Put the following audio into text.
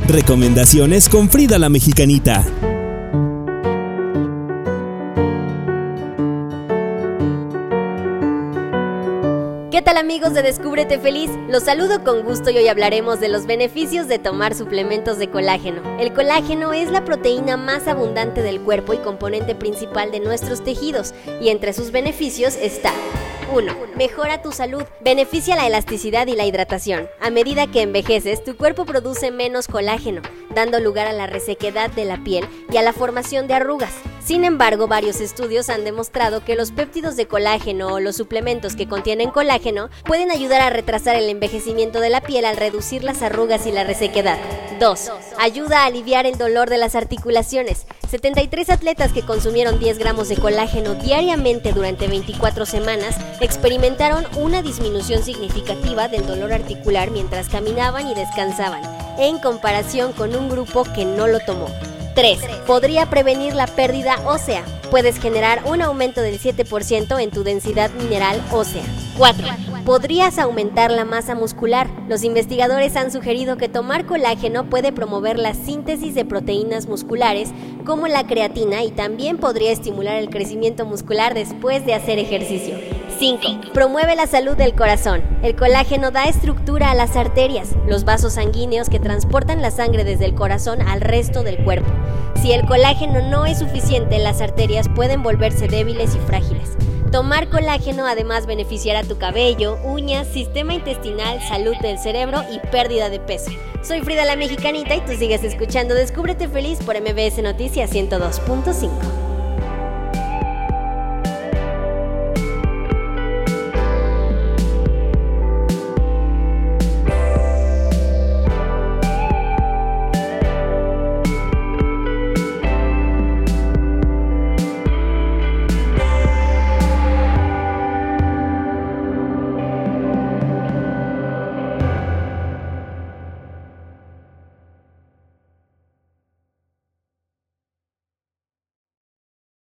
Recomendaciones con Frida la Mexicanita. ¿Qué tal, amigos de Descúbrete Feliz? Los saludo con gusto y hoy hablaremos de los beneficios de tomar suplementos de colágeno. El colágeno es la proteína más abundante del cuerpo y componente principal de nuestros tejidos, y entre sus beneficios está: 1. Mejora tu salud. Beneficia la elasticidad y la hidratación. A medida que envejeces, tu cuerpo produce menos colágeno, dando lugar a la resequedad de la piel y a la formación de arrugas. Sin embargo, varios estudios han demostrado que los péptidos de colágeno o los suplementos que contienen colágeno pueden ayudar a retrasar el envejecimiento de la piel al reducir las arrugas y la resequedad. 2. Ayuda a aliviar el dolor de las articulaciones. 73 atletas que consumieron 10 gramos de colágeno diariamente durante 24 semanas experimentaron una disminución significativa del dolor articular mientras caminaban y descansaban, en comparación con un grupo que no lo tomó. 3. Podría prevenir la pérdida ósea. Puedes generar un aumento del 7% en tu densidad mineral ósea. 4. Podrías aumentar la masa muscular. Los investigadores han sugerido que tomar colágeno puede promover la síntesis de proteínas musculares como la creatina y también podría estimular el crecimiento muscular después de hacer ejercicio. 5. Promueve la salud del corazón. El colágeno da estructura a las arterias, los vasos sanguíneos que transportan la sangre desde el corazón al resto del cuerpo. Si el colágeno no es suficiente, las arterias pueden volverse débiles y frágiles. Tomar colágeno además beneficiará tu cabello, uñas, sistema intestinal, salud del cerebro y pérdida de peso. Soy Frida la Mexicanita y tú sigues escuchando Descúbrete Feliz por MBS Noticias 102.5.